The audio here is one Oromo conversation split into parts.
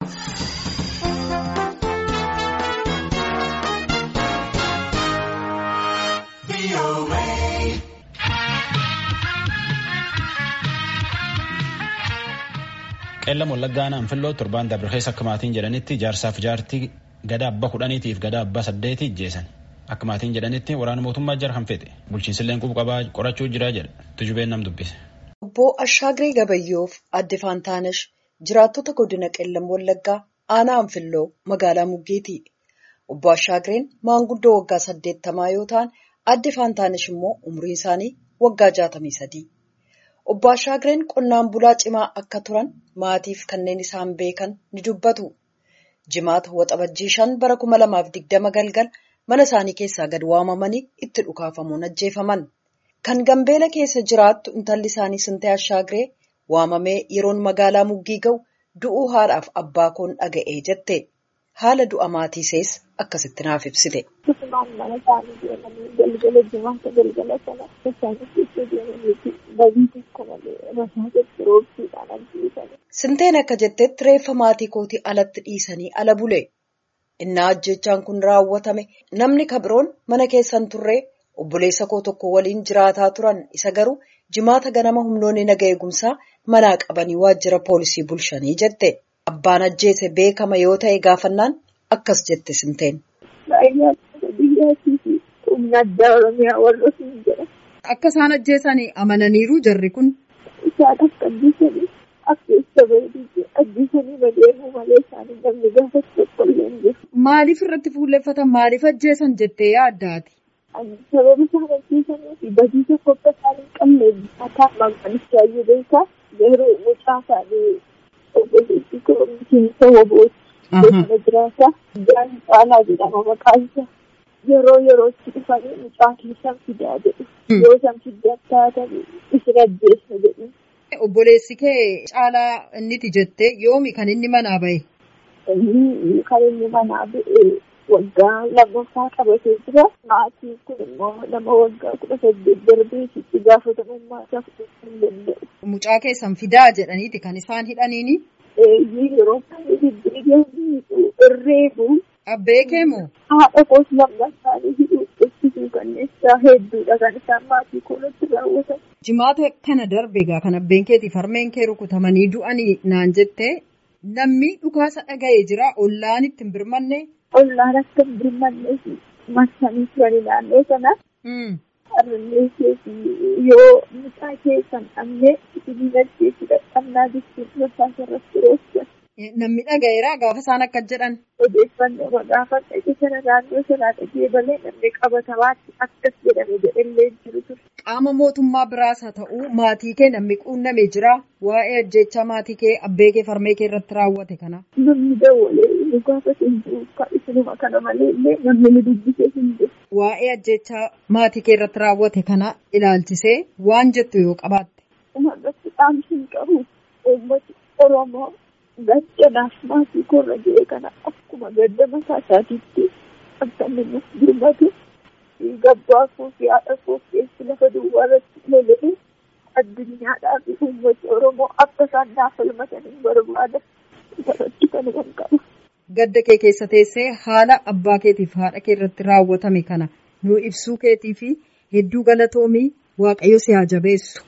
Qeellam Wallaggaa Anfilloo torbaan dabre keessa akka maatiin jedhanitti jaarsaaf jaartii gada abbaa 10tiif gada abbaa 8 ajjeesan. Akka maatiin jedhanitti waraana mootummaa jara kan fedhe bulchiinsilleen qubqabaa qorachuu jira jedha tujubeen nam dubbise. Obbo Ashaagiree Gabayyoof Aadde Faantaanesh jiraattota godina Qeellam Wallaggaa aanaa Anfilloo magaalaa Muggeeti. Obbo Ashaagireen maanguddoo waggaa 80 yoo ta'an Aadde Faantaanesh immoo umriin isaanii waggaa 63. Obbo Ashaagireen qonnaan bulaa cimaa akka turan maatiif kanneen isaan beekan ni dubbatu. Jimaata waxabajjii 5 bara 2020 galgal mana isaanii keessaa gad waamamanii itti dhukaafamuun ajjeefaman. Kan Gambeela keessa jiraattu intalli isaanii Sintee Ashaagiree waamamee yeroon magaalaa Muggii ga'u du'uu haadhaaf abbaa koon dhaga'ee jette. Haala du'a maatii sees akkasitti naaf ibsite. Sinteen akka jettetti reeffa maatii kootii alatti dhiisanii ala bule. Innaa ajjechaan kun raawwatame namni kabiroon mana keessan turree obboleessa koo tokko waliin jiraataa turan isa garuu jimaata ganama humnoonni naga eegumsaa manaa qabanii waajjira poolisii bulshanii jette. Abbaan ajjeese beekama yoo ta'e gaafannaan akkas jette Sinteen. Akka isaan ajjeesanii amananiiru jarri kun. Isaan akka ajjeesanii ajjeesanii badeemuu malee isaanii namni gaafatu tokkollee hin jiru. Maaliif irratti fuulleffatan maaliif ajjeesan jettee yaaddaati? Sababa isaan ajjeesanii fi badii tokko akka isaan hin qabneef mataa maqaanichaa iyyuu beekaa yeroo mucaa isaanii obboleettii koomisiinsa wabooti. Beekama jiraata. Jaan Caalaa jedhama maqaan isaa. Yerootti dhufanii mucaa keessan fidaa jedhu. Yoo san fidaa taatan isin ajjeesna jedhu. Obboleessi kee Caalaa inniti jettee yoomi kan inni manaa bahe? Inni kan inni manaa bahe waggaa lammaffaa qabatee jira. Maatiin kun immoo nama waggaa 18 darbee itti gaafatamummaa isaa fudhachuu hin danda'u. Mucaa keessan fidaa jedhaniiti kan isaan hidhaniini? Yeroo baay'ee irreefu. Abbee kee moo? Haadha koos lamman isaanii hidhuu ibsituu kanneessaa hedduudha kan isaan maatii koolatti raawwatan. Jimaata kana darbe egaa kan abbeen keetiif harmeen kee rukutamanii du'anii naan jettee namni dhukaasa dhaga'ee jira ollaan itti hin birmanne. Ollaan akka hin birmannee fi marsanii turanii naannoo sana. Harmee keetii yoo mucaa keessan dhabnee isin ajjeesuu dadhabnaa jechuun rasaasa irratti roobsan. Namni dhaga'eeraa gaafa isaan akka jedhan. Odeeffannoo gaafa sana naannoo sanaa dhagee balee namni qabatamaatti akkas jedhame jedhallee jiru ture. Qaama mootummaa biraas haa ta'u maatii kee namni quunnamee jira waa'ee ajjechaa maatii kee abbee kee harmee kee irratti raawwate kana. Namni dawwalee inni gaafate hin jiru isinuma kana malee illee namni nu dubbisee hin jiru. Waa'ee ajjechaa maatii kee irratti raawwate kana ilaalchisee waan jettu yoo qabaatte. Uummatatti dhaamsi hin qabu uummati Oromoo. Gaddanaaf maatii korra jiree kana akkuma gadda mataa isaatiitti akka inni birmatu gabbaa koo fi haadha koo keessi lafa duwwaa irratti lola'e addunyaadhaa fi uummata Oromoo akka isaan naaf falmatanii barbaada. Irratti kan hin qabu. Gadda kee keessa teessee haala abbaa keetiif haadha kee irratti raawwatame kana nuu ibsuu keetii fi hedduu galatoomii Waaqayyo si haa jabeessu.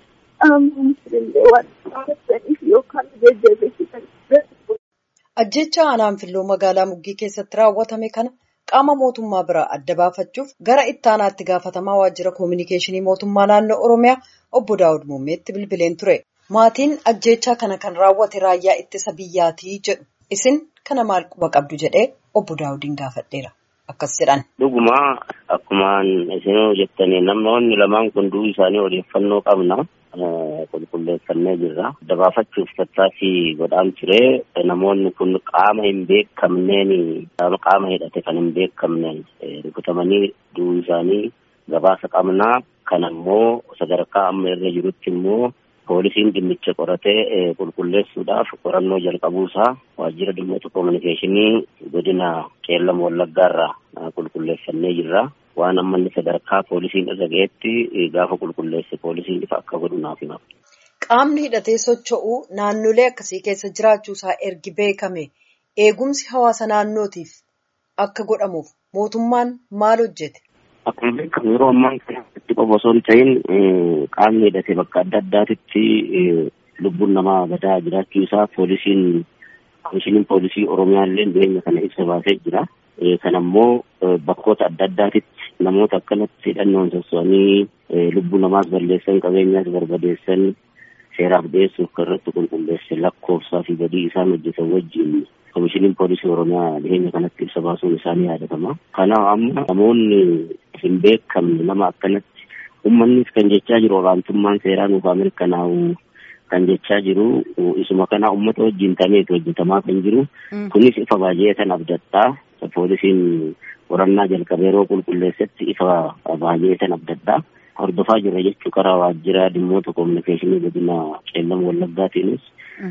Ajjecha aanaa Anfilloo magaalaa Muggii keessatti raawwatame kana qaama mootummaa biraa adda baafachuuf gara ittaanaatti gaafatamaa waajjira koominikeeshinii mootummaa naannoo Oromiyaa obbo Daawud Muummeetti bilbileen ture. Maatiin ajjecha kana kan raawwate raayyaa ittisa biyyaatii jedhu. Isin kana maal quba qabdu jedhee obbo Daawudiin gaafadheera. Akkas jedhan. Dhuguma akkuma isin jettanii namoonni lamaan kun du'uu isaanii odeeffannoo qabna. Qulqulleeffannee jirra. Dabaafachuuf tattaaffii godhaan ture. Namoonni kun qaama hin beekamneen qaama hidhate kan hin beekamneen rukutamanii du'uu isaanii gabaasa qabna. Kan ammoo sadarkaa amma irra jirutti immoo poolisiin dhimmicha qoratee qulqulleessuudhaaf qorannoo jalqabuusaa waajjira dhimmoota koominikeeshinii godina Qeellam Wallaggaarraa qulqulleeffannee jirra. Waan ammanni sadarkaa poolisiin irra ga'etti gaafa qulqulleesse poolisiin ifa akka godhu naaf hima. Qaamni hidhatee socho'uu naannolee akkasii keessa jiraachuusaa ergi beekame eegumsi hawaasa naannootiif akka godhamuuf mootummaan maal hojjete? Akkuma beekamu yeroo ammaa kanatti qofa osoo hin ta'in qaamni hidhate bakka adda addaatitti lubbuun namaa badaa jiraachuu isaa komishiniin poolisii Oromiyaallee dhiyeenya kana ibsa baasee jira. Kanammoo bakkoota adda addaatitti namoota akkanatti hidhannoon sosso'anii lubbuu namaas balleessan qabeenyaas barbadeessan seeraaf dhiyeessuuf kan irratti qulqulleesse lakkoofsaa fi badii isaan hojjetan wajjin komishiniin poolisii Oromiyaa dhiyeenya kanatti ibsa baasuun isaanii yaadatama. Kanaaf amma namoonni hin beekamne nama akkanatti uummannis kan jechaa jiru olaantummaan seeraa nuuf mirkanaa'u kan jechaa jiru isuma kana uummata wajjin tameetu hojjetamaa kan jiru kunis ifa baay'ee kan abdattaa poolisiin qorannaa jalqabee yeroo qulqulleessetti ifa baay'ee kan abdattaa hordofaa jirra jechuu karaa waajjira dhimmoota kominikeeshinii godina Qeellam Wallaggaatiinis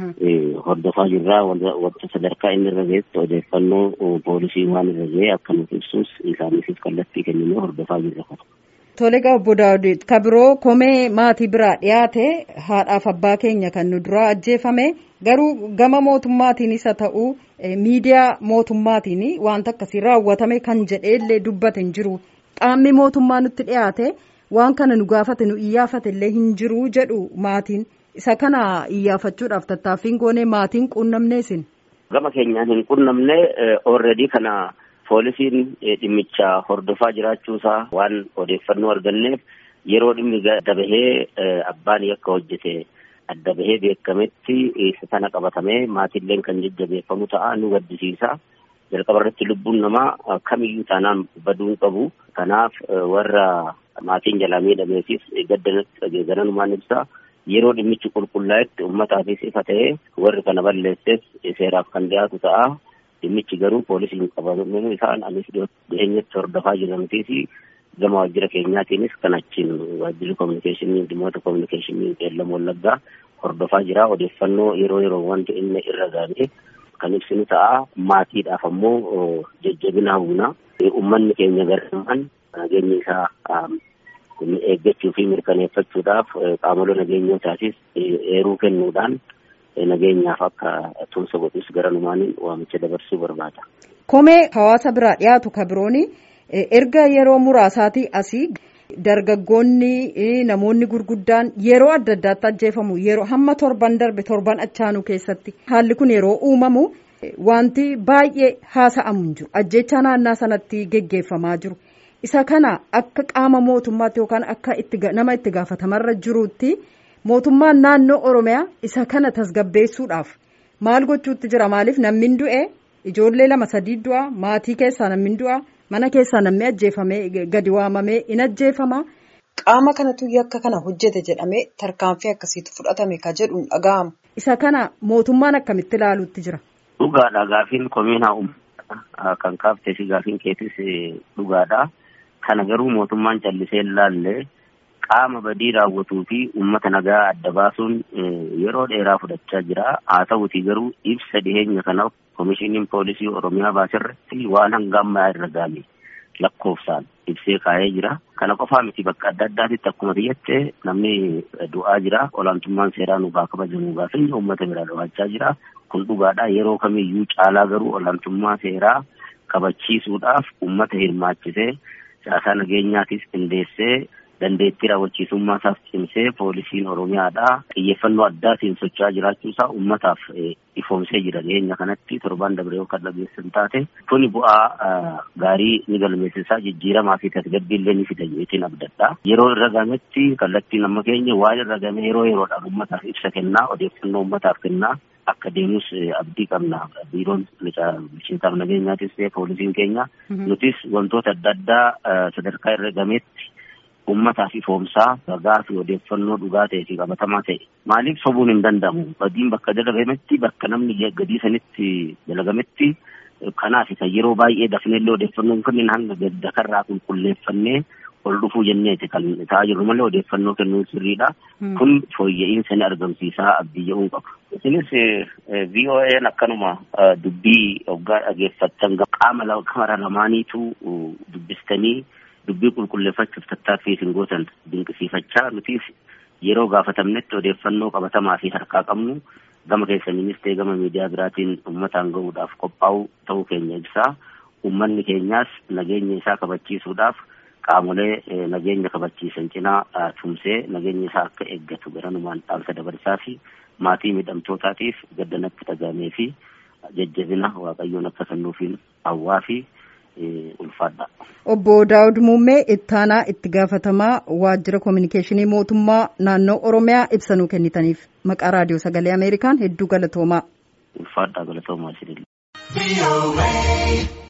hordofaa jirra wanta sadarkaa inni irra geessu odeeffannoo poolisii waan irra ga'e akka nuuf ibsuus isaaniifis kallattii kenninee hordofaa jirra. Tole egaa obbo Daawud kabiroo komee maatii biraa dhiyaate haadhaaf abbaa keenya kan nu duraa ajjeefame garuu gama mootummaatiin isa ta'uu miidiyaa mootummaatiin wanta akkasii raawwatame kan jedheellee dubbate hin jiru. Qaamni mootummaa nutti dhiyaate waan kana nu gaafate nu iyyaafate illee hin jiru jedhu maatiin. Isa kana iyyaafachuudhaaf tattaaffiin goonee maatiin quunnamnee isin? Gama keenyaan hin quunnamne already kana poolisiin dhimmicha hordofaa jiraachuusaa waan odeeffannoo arganneef yeroo dhimmi adda bahee abbaan yakka hojjete adda bahee beekametti isa kana qabatamee maatiilleen kan jajjabeeffamu ta'a nu gaddisiisa. Jalqaba irratti lubbuun namaa kamiyyuu taanaan baduu hin qabu. Kanaaf warra maatiin jalaa miidhameefis gaddanatti dhageessananumaan ibsa. Yeroo dhimmichi qulqullaa'etti uummataafis ifa ta'ee warri kana balleessees seeraaf kan dhiyaatu ta'a. Dhimmichi garuu poolisiin qabamuu isaan anis dhiyeenyatti hordofaa jiraniifi gama waajjira keenyaatiinis kan achiin waajjirri kominikeeshinii dhimmoota kominikeeshinii Qeellam Wallaggaa hordofaa jira. Odeeffannoo yeroo wanti inni irra gaane kan ibsinu ta'a. Maatiidhaaf ammoo jajjabina hawwina. Uummanni keenya gargaaraan nageenya isaa eeggachuu fi mirkaneeffachuudhaaf qaamolee nageenyootaafis eeruu kennuudhaan nageenyaaf akka tumsa godhus garanumaan waamicha dabarsuu barbaada. Komee hawaasa biraa dhiyaatu kabirooni erga yeroo muraasaatii asii dargaggoonni namoonni gurguddaan yeroo adda addaatti ajjeefamu yeroo hamma torban darbe torban achaanuu keessatti haalli kun yeroo uumamu wanti baay'ee haasa'amu hin jiru. Ajjeechaa naannaa sanatti geggeeffamaa jiru. Isa kana akka qaama mootummaatti yookaan akka nama itti gaafatamarra jiruutti mootummaan naannoo Oromiyaa isa kana tasgabbeessuudhaaf maal gochuutti jira? Maaliif namni du'e ijoollee 2-3 du'a maatii keessaa namni du'a mana keessaa namni ajjeefamee gadi waamamee in ajjeefama. Qaama kanatu yakka kana hojjete jedhamee tarkaanfii akkasiitu fudhatame ka jedhuun dhaga'amu. Isa kana mootummaan akkamitti ilaaluutti jira? Dhugaadha gaafiin komiinaa kan kaaftee fi gaafiin keetis dhugaadha. Kana garuu mootummaan callisee ilaalle qaama badii raawwatuu fi uummata nagaa adda baasuun yeroo dheeraa fudhachaa jira. Haa ta'uutii garuu ibsa dhiheenya kanaaf komishiniin poolisii Oromiyaa baasirratti waan hanga ammaa irra gaame lakkoofsaan ibsee kaa'ee jira. Kana qofaa miti bakka adda addaatitti akkuma biyyattee namni du'aa jira. Olaantummaan seeraa nu haa kabajamu gaafiin uummata biraa dhawachaa jira. Kun dhugaadha. Yeroo kamiyyuu caalaa garuu olaantummaa seeraa kabachiisuudhaaf uummata hirmaachisee siyaasaa nageenyaatis qindeessee dandeettii raawwachiisummaa isaaf cimsee poolisiin Oromiyaadhaa xiyyeeffannoo addaatiin socho'aa jiraachuusaa uummataaf ifoomsee jira. Dhiyeenya kanatti torban dabree kan dhageessan taate kuni bu'aa gaarii ni galmeessisaa jijjiiramaa fi tasgabbiillee ni fida jechuun abdadha. Yeroo irra gametti kallattiin amma keenya waan irra game yeroodhaan uummataaf ibsa kennaa odeeffannoo uummataaf kennaa akka deemus abdii qabna. Biiroon bulchiinsaaf nageenyaatis ta'e poolisiin keenya nutis wantoota adda addaa sadarkaa irra gametti uummataaf ifoomsaa ragaa fi odeeffannoo dhugaa ta'e fi qabatamaa ta'e maaliif sobuun hin danda'amu? Badiin bakka dalagametti bakka namni gadii sanitti dalagametti kanaaf kan yeroo baay'ee dafneellee odeeffannoon kunniin hanga dakarraa qulqulleeffannee ol dhufuu jenneeti kan ta'aa jirru malee odeeffannoo kennuun sirriidha. Kun fooyya'insa ni argamsiisaa abdii jedhuun qaba. Isinis VOA'n akkanuma dubbii hoggaa dhageeffattan qaama lamaaniitu dubbistanii dubbii qulqulleeffachuuf tattaaffii isin gootan dinqisiifachaa nutis yeroo gaafatamnetti odeeffannoo qabatamaa fi harkaa qabnu gama keessaniinis ta'e gama miidiyaa biraatiin uummataan gahuudhaaf qophaa'u ta'uu keenya ibsaa. Uummanni keenyaas nageenya isaa kabachiisuudhaaf qaamolee nageenya kabachiisan cinaa tumsee nageenya isaa akka eeggatu garanumaan dhaamsa dabarsaa fi maatii miidhamtootaatiif gaddanatti dhagahamee fi jajjabina Waaqayyoon akka kennuufiin hawwaa fi ulfaadha. Obbo Daawud Muummee ittaanaa itti gaafatamaa waajjira koominikeeshinii mootummaa naannoo Oromiyaa ibsa nuu kennitaniif maqaa raadiyoo sagalee Ameerikaan hedduu galatoomaa. Ulfaadha galatoomaa isinillee.